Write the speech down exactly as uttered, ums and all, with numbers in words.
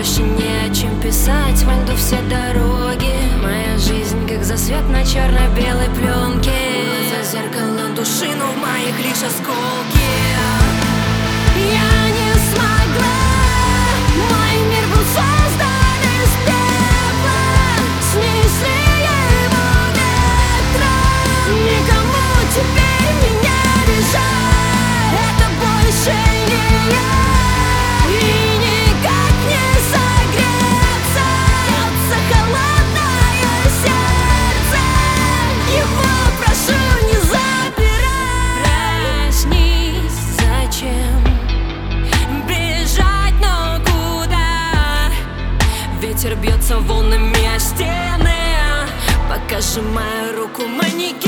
больше не о чем писать. Во льду все дороги. Моя жизнь как засвет на черно-белой пленке. За зеркало души, но в моих лишь осколки. Я не смогла. Мой мир был создан из пепла. Снесли его ветром. Никому теперь меня не жаль. Это больше не я. И никак не согреться. Бьется холодное сердце. Его прошу не забирай. Проснись, зачем бежать, но куда? Ветер бьется волнами о стены. Пока сжимаю руку манекен.